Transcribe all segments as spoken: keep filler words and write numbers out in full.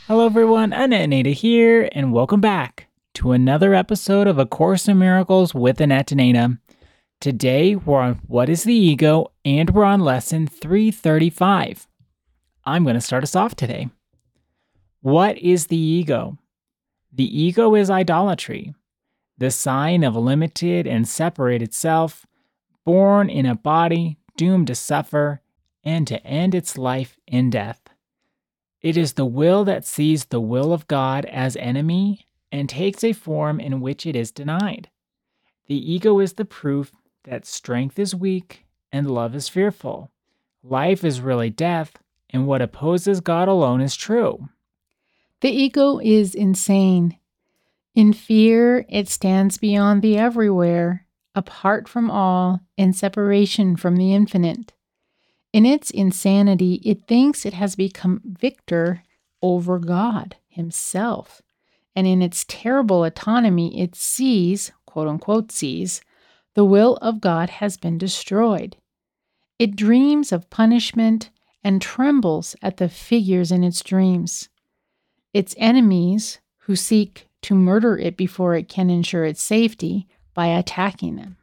Hello, everyone. Annette and Ada here, and welcome back to another episode of A Course in Miracles with Annette and Ada. Today, we're on What is the Ego, and we're on lesson three thirty-five. I'm going to start us off today. What is the ego? The ego is idolatry, the sign of a limited and separated self, born in a body doomed to suffer and to end its life in death. It is the will that sees the will of God as enemy and takes a form in which it is denied. The ego is the proof that strength is weak and love is fearful. Life is really death, and what opposes God alone is true. The ego is insane. In fear, it stands beyond the everywhere, apart from all, in separation from the infinite. In its insanity, it thinks it has become victor over God himself. And in its terrible autonomy, it sees, quote unquote sees, the will of God has been destroyed. It dreams of punishment and trembles at the figures in its dreams. Its enemies, who seek to murder it before it can ensure its safety by attacking them.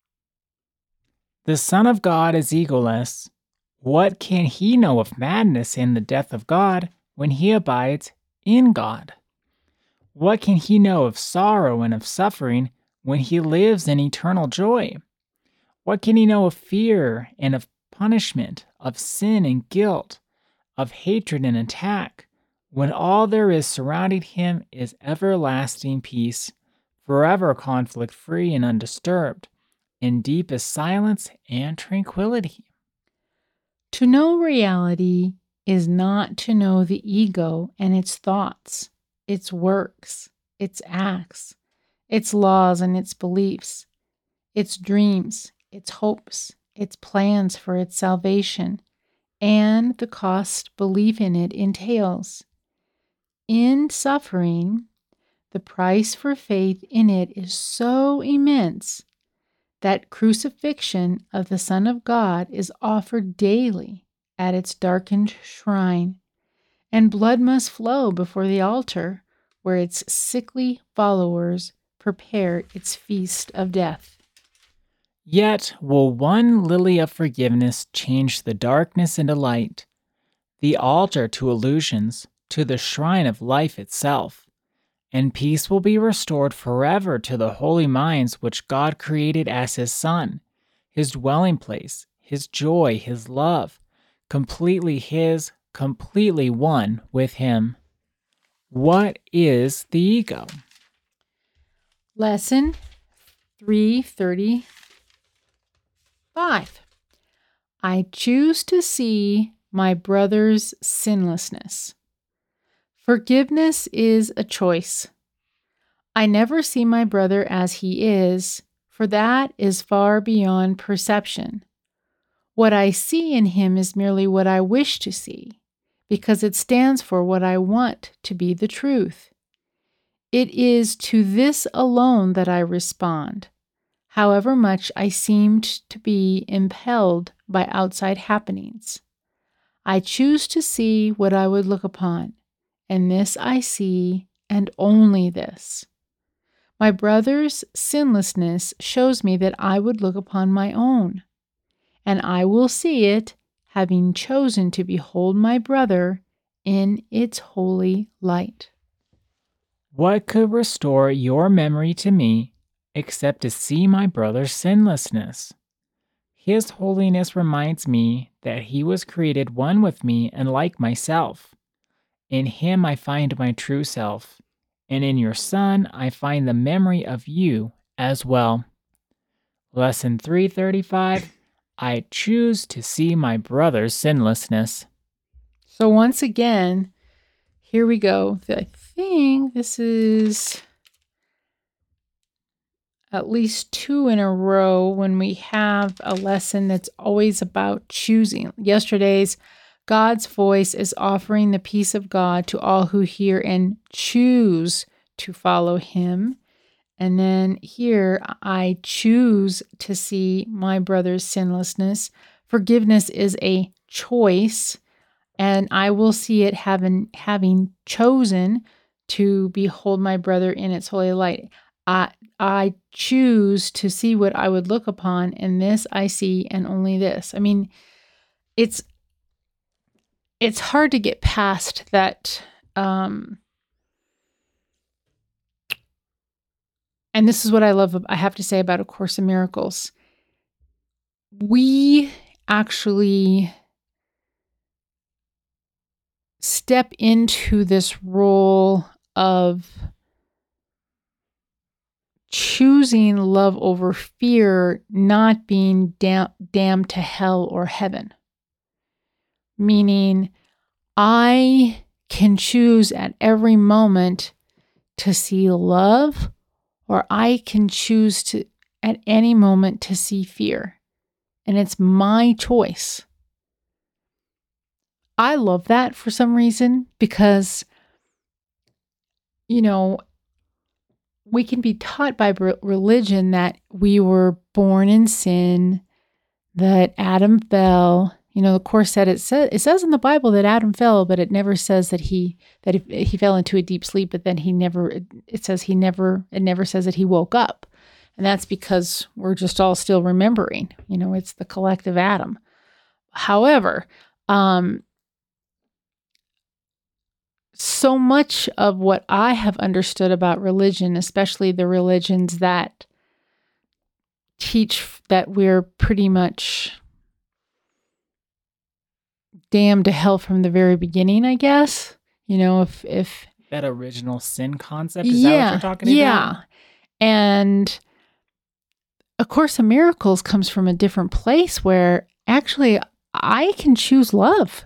The Son of God is egoless. What can he know of madness and the death of God when he abides in God? What can he know of sorrow and of suffering when he lives in eternal joy? What can he know of fear and of punishment, of sin and guilt, of hatred and attack, when all there is surrounding him is everlasting peace, forever conflict-free and undisturbed, in deepest silence and tranquility? To know reality is not to know the ego and its thoughts, its works, its acts, its laws and its beliefs, its dreams, its hopes, its plans for its salvation, and the cost belief in it entails. In suffering, the price for faith in it is so immense that crucifixion of the Son of God is offered daily at its darkened shrine, and blood must flow before the altar where its sickly followers prepare its feast of death. Yet will one lily of forgiveness change the darkness into light, the altar to illusions, to the shrine of life itself, and peace will be restored forever to the holy minds which God created as his Son, his dwelling place, his joy, his love, completely his, completely one with him. What is the ego? Lesson three thirty-five. I choose to see my brother's sinlessness. Forgiveness is a choice. I never see my brother as he is, for that is far beyond perception. What I see in him is merely what I wish to see, because it stands for what I want to be the truth. It is to this alone that I respond, however much I seemed to be impelled by outside happenings. I choose to see what I would look upon, and this I see, and only this. My brother's sinlessness shows me that I would look upon my own, and I will see it, having chosen to behold my brother in its holy light. What could restore your memory to me except to see my brother's sinlessness? His holiness reminds me that he was created one with me and like myself. In him I find my true self, and in your Son I find the memory of you as well. Lesson three thirty-five, I choose to see my brother's sinlessness. So once again, here we go. I think this is at least two in a row when we have a lesson that's always about choosing. Yesterday's God's voice is offering the peace of God to all who hear and choose to follow him. And then here, I choose to see my brother's sinlessness. Forgiveness is a choice. And I will see it having having chosen to behold my brother in its holy light. I I choose to see what I would look upon, and this I see, and only this. I mean, it's it's hard to get past that. Um, and this is what I love. I have to say about A Course in Miracles. We actually step into this role of choosing love over fear, not being dam- damned to hell or heaven. Meaning, I can choose at every moment to see love, or I can choose to at any moment to see fear. And it's my choice. I love that for some reason because, you know, we can be taught by religion that we were born in sin, that Adam fell. You know, the Course said it says it says in the Bible that Adam fell, but it never says that he that he, he fell into a deep sleep. But then he never. It says he never. It never says that he woke up, and that's because we're just all still remembering. You know, it's the collective Adam. However, um, so much of what I have understood about religion, especially the religions that teach that we're pretty much damned to hell from the very beginning, I guess. You know, if if that original sin concept, is yeah, that what you're talking yeah. about? Yeah. And A Course in Miracles comes from a different place where actually I can choose love.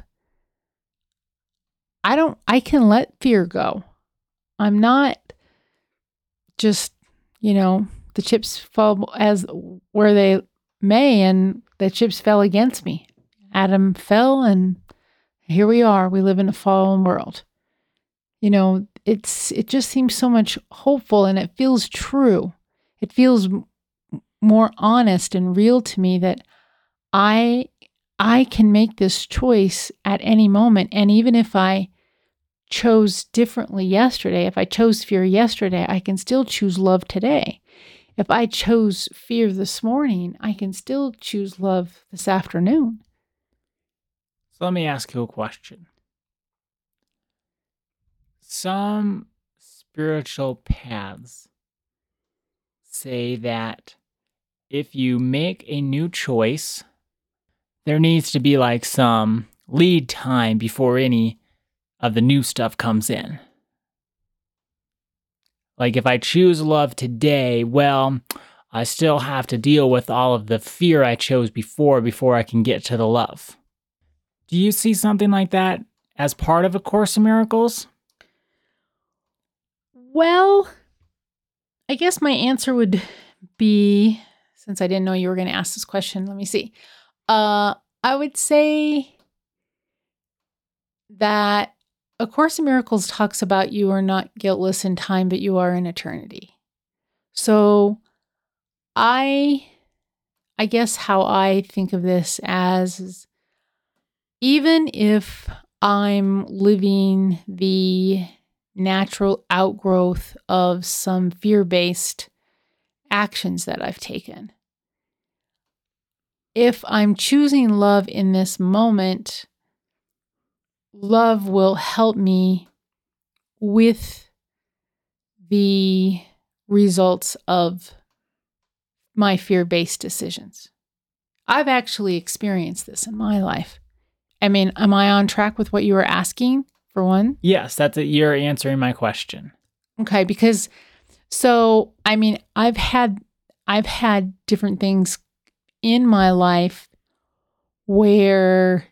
I don't, I can let fear go. I'm not just, you know, the chips fall as where they may, and the chips fell against me. Adam fell, and here we are. We live in a fallen world. You know, it's, it just seems so much hopeful, and it feels true. It feels m- more honest and real to me that I, I can make this choice at any moment. And even if I chose differently yesterday, if I chose fear yesterday, I can still choose love today. If I chose fear this morning, I can still choose love this afternoon. So let me ask you a question. Some spiritual paths say that if you make a new choice, there needs to be like some lead time before any of the new stuff comes in. Like if I choose love today, well, I still have to deal with all of the fear I chose before before I can get to the love. Do you see something like that as part of A Course in Miracles? Well, I guess my answer would be, since I didn't know you were going to ask this question, let me see. Uh, I would say that A Course in Miracles talks about you are not guiltless in time, but you are in eternity. So I, I guess how I think of this as is, even if I'm living the natural outgrowth of some fear-based actions that I've taken, if I'm choosing love in this moment, love will help me with the results of my fear-based decisions. I've actually experienced this in my life. I mean, am I on track with what you were asking, for one? Yes, that's it. You're answering my question. Okay, because so I mean, I've had I've had different things in my life where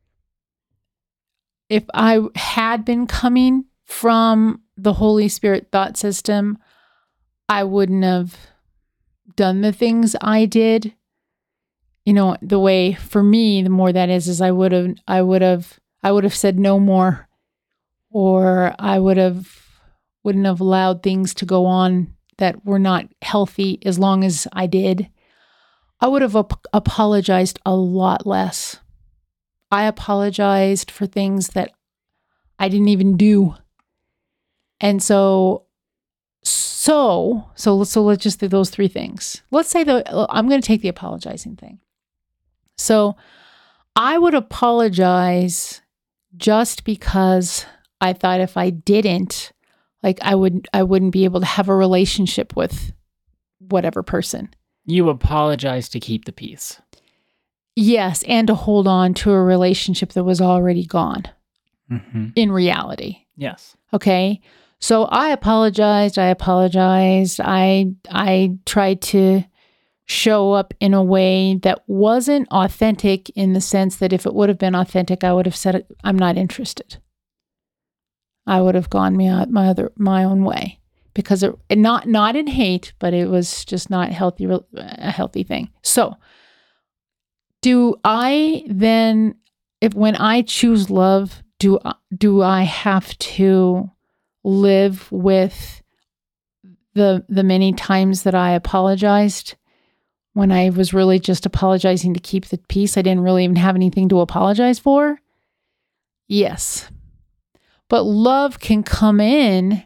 if I had been coming from the Holy Spirit thought system, I wouldn't have done the things I did. You know, the way for me, the more that is, is I would have, I would have, I would have said no more, or I would have, wouldn't have allowed things to go on that were not healthy as long as I did. I would have ap- apologized a lot less. I apologized for things that I didn't even do. And so, so, so, so let's just do those three things. Let's say the, I'm going to take the apologizing thing. So I would apologize just because I thought if I didn't, like I would, I wouldn't be able to have a relationship with whatever person. You apologize to keep the peace. Yes, and to hold on to a relationship that was already gone Mm-hmm. in reality. Yes. Okay. So I apologized. I apologized. I I tried to show up in a way that wasn't authentic, in the sense that if it would have been authentic, I would have said, I'm not interested. I would have gone my, my other my own way, because it, not not in hate, but it was just not healthy a healthy thing. So do I then, if when I choose love, do do I have to live with the the many times that I apologized when I was really just apologizing to keep the peace? I didn't really even have anything to apologize for. Yes. But love can come in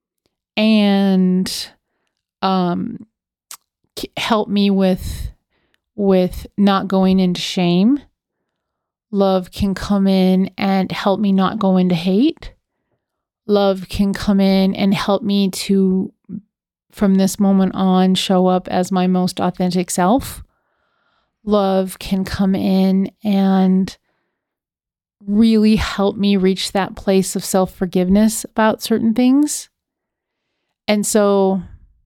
and um, help me with with not going into shame. Love can come in and help me not go into hate. Love can come in and help me to, from this moment on, show up as my most authentic self. Love can come in and really help me reach that place of self-forgiveness about certain things. And so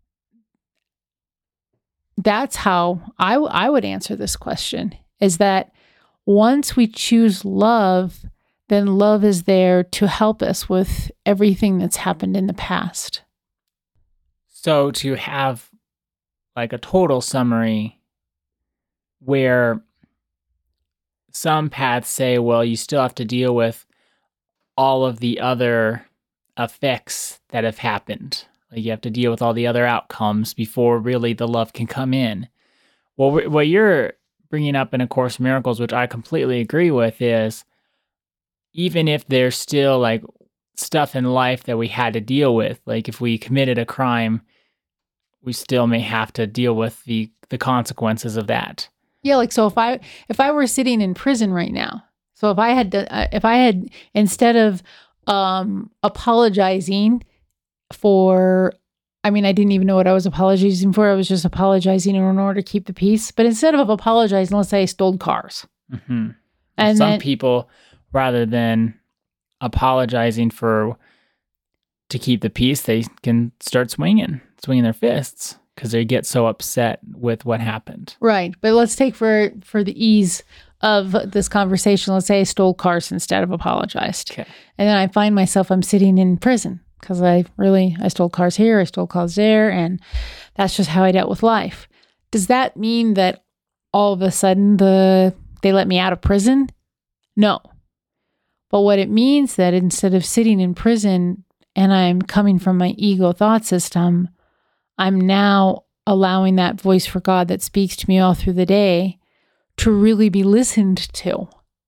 that's how I, I would answer this question, is that once we choose love, then love is there to help us with everything that's happened in the past. So to have like a total summary, where some paths say, well, you still have to deal with all of the other effects that have happened. Like you have to deal with all the other outcomes before really the love can come in. Well, what you're bringing up in A Course in Miracles, which I completely agree with, is even if there's still like stuff in life that we had to deal with, like if we committed a crime, we still may have to deal with the the consequences of that. Yeah, like so if I if I were sitting in prison right now, so if I had to, if I had, instead of um, apologizing for, I mean, I didn't even know what I was apologizing for. I was just apologizing in order to keep the peace. But instead of apologizing, let's say I stole cars. Mm-hmm. And some then, people, rather than apologizing for to keep the peace, they can start swinging, swinging their fists, because they get so upset with what happened. Right. But let's take for, for the ease of this conversation, let's say I stole cars instead of apologized. Okay. And then I find myself, I'm sitting in prison because I really, I stole cars here, I stole cars there, and that's just how I dealt with life. Does that mean that all of a sudden the they let me out of prison? No. But what it means that instead of sitting in prison and I'm coming from my ego thought system, I'm now allowing that voice for God that speaks to me all through the day to really be listened to.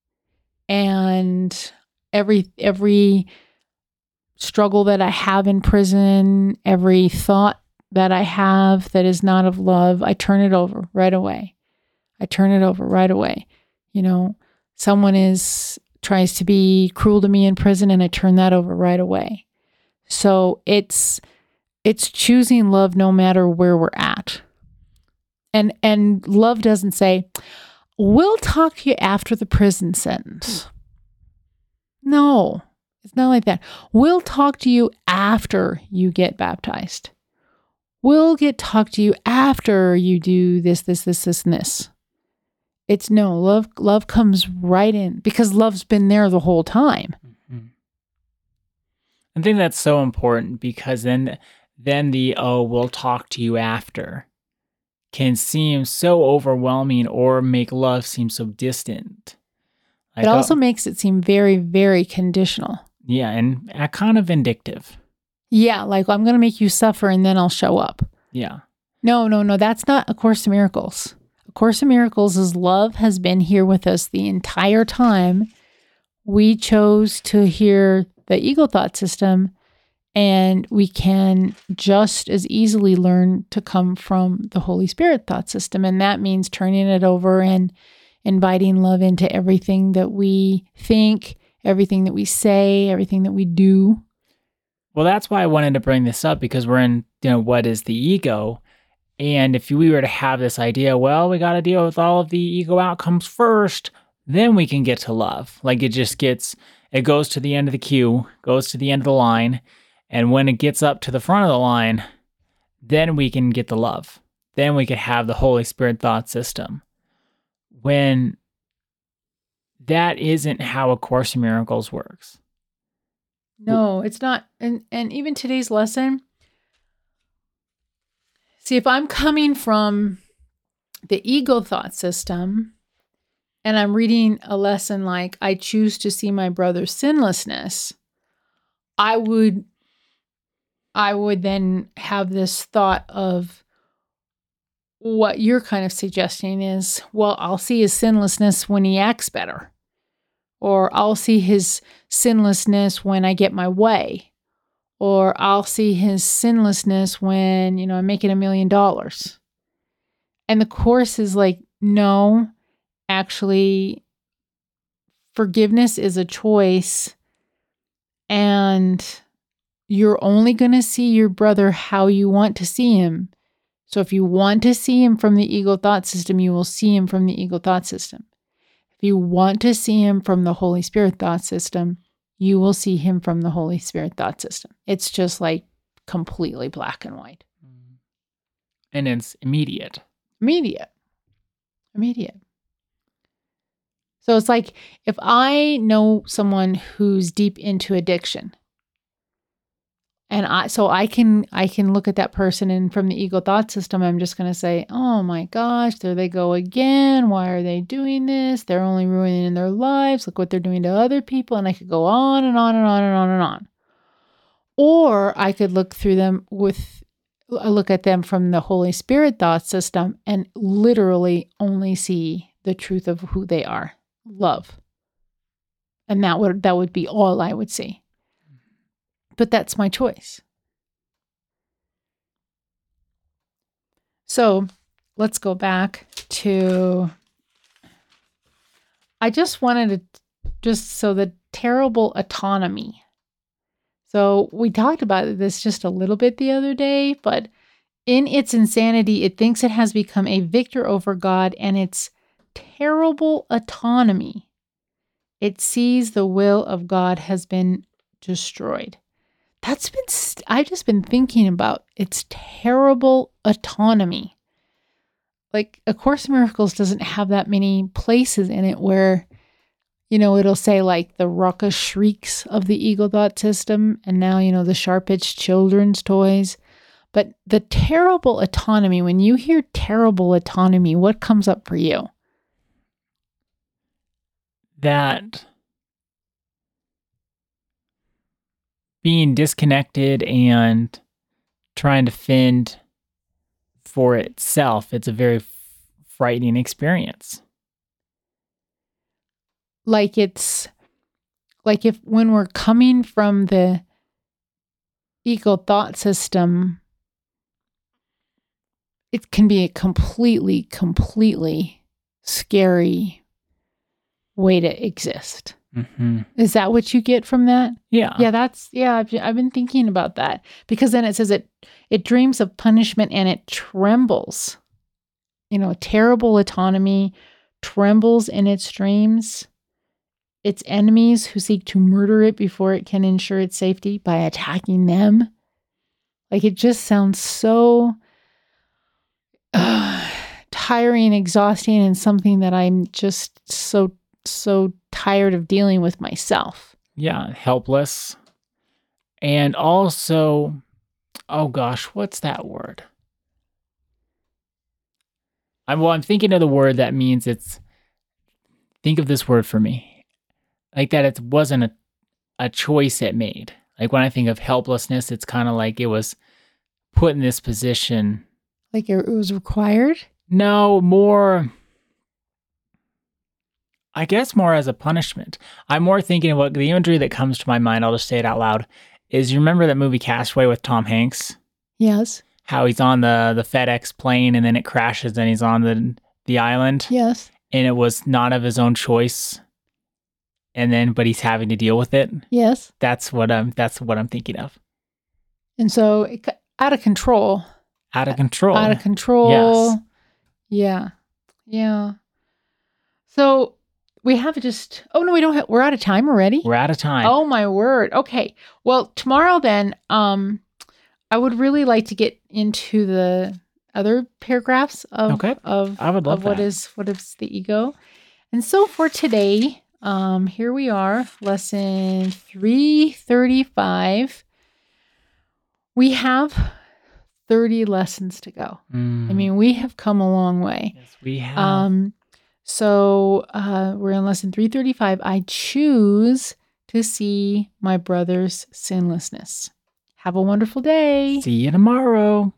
And every every struggle that I have in prison, every thought that I have that is not of love, I turn it over right away. I turn it over right away. You know, someone is tries to be cruel to me in prison, and I turn that over right away. So it's it's choosing love no matter where we're at. And and love doesn't say, we'll talk to you after the prison sentence. No, it's not like that. We'll talk to you after you get baptized. We'll get talk to you after you do this, this, this, this, and this. It's no, love love comes right in because love's been there the whole time. Mm-hmm. I think that's so important, because then then the, oh, we'll talk to you after can seem so overwhelming or make love seem so distant. Like, it also oh, makes it seem very, very conditional. Yeah, and uh, kind of vindictive. Yeah, like I'm going to make you suffer and then I'll show up. Yeah. No, no, no, that's not A Course in Miracles. A Course in Miracles' love has been here with us the entire time. We chose to hear the ego thought system, and we can just as easily learn to come from the Holy Spirit thought system. And that means turning it over and inviting love into everything that we think, everything that we say, everything that we do. Well, that's why I wanted to bring this up, because we're in, you know, what is the ego? And if we were to have this idea, well, we got to deal with all of the ego outcomes first, then we can get to love. Like it just gets, it goes to the end of the queue, goes to the end of the line. And when it gets up to the front of the line, then we can get the love. Then we could have the Holy Spirit thought system. When that isn't how A Course in Miracles works. No, it's not. And and even today's lesson, see, if I'm coming from the ego thought system and I'm reading a lesson like, I choose to see my brother's sinlessness, I would, I would then have this thought of what you're kind of suggesting is, well, I'll see his sinlessness when he acts better. Or I'll see his sinlessness when I get my way. Or I'll see his sinlessness when, you know, I'm making a million dollars. And the Course is like, no, actually, forgiveness is a choice. And you're only going to see your brother how you want to see him. So if you want to see him from the ego thought system, you will see him from the ego thought system. If you want to see him from the Holy Spirit thought system, you will see him from the Holy Spirit thought system. It's just like completely black and white. And it's immediate. Immediate. Immediate. So it's like if I know someone who's deep into addiction, and I, so I can, I can look at that person, and from the ego thought system, I'm just going to say, oh my gosh, there they go again. Why are they doing this? They're only ruining their lives. Look what they're doing to other people. And I could go on and on and on and on and on. Or I could look through them with, look at them from the Holy Spirit thought system and literally only see the truth of who they are. Love. And that would, that would be all I would see. But that's my choice. So let's go back to, I just wanted to, just so the terrible autonomy. So we talked about this just a little bit the other day, but in its insanity, it thinks it has become a victor over God, and its terrible autonomy, it sees the will of God has been destroyed. That's been, st- I've just been thinking about its terrible autonomy. Like A Course in Miracles doesn't have that many places in it where, you know, it'll say like the raucous shrieks of the ego thought system, and now, you know, the sharp-edged children's toys. But the terrible autonomy, when you hear terrible autonomy, what comes up for you? That being disconnected and trying to fend for itself, it's a very f- frightening experience. Like it's, like if when we're coming from the ego thought system, it can be a completely, completely scary way to exist. Mm-hmm. Is that what you get from that? Yeah. Yeah, that's, yeah, I've, I've been thinking about that. Because then it says it, it dreams of punishment and it trembles. You know, terrible autonomy trembles in its dreams. Its enemies who seek to murder it before it can ensure its safety by attacking them. Like it just sounds so uh, tiring, exhausting, and something that I'm just so, so tired of dealing with myself. Yeah, helpless. And also, oh gosh, what's that word? I'm, well, I'm thinking of the word that means it's, think of this word for me. Like that it wasn't a, a choice it made. Like when I think of helplessness, it's kind of like it was put in this position. Like it was required? No, more, I guess more as a punishment. I'm more thinking of what the imagery that comes to my mind, I'll just say it out loud, is you remember that movie Castaway with Tom Hanks? Yes. How he's on the, the FedEx plane and then it crashes and he's on the, the island. Yes. And it was not of his own choice. And then, but he's having to deal with it. Yes. That's what I'm, that's what I'm thinking of. And so it, got out of control. Out of control. Out of control. Yes. Yeah. Yeah. So we have just, oh no, we don't have, we're out of time already. We're out of time. Oh my word. Okay. Well, tomorrow then, um, I would really like to get into the other paragraphs of, Okay. of, I would love of what that. is, what is the ego. And so for today, um, here we are, lesson three thirty-five. We have thirty lessons to go. Mm. I mean, we have come a long way. Yes, we have. Um, so uh, we're in lesson three thirty-five. I choose to see my brother's sinlessness. Have a wonderful day. See you tomorrow.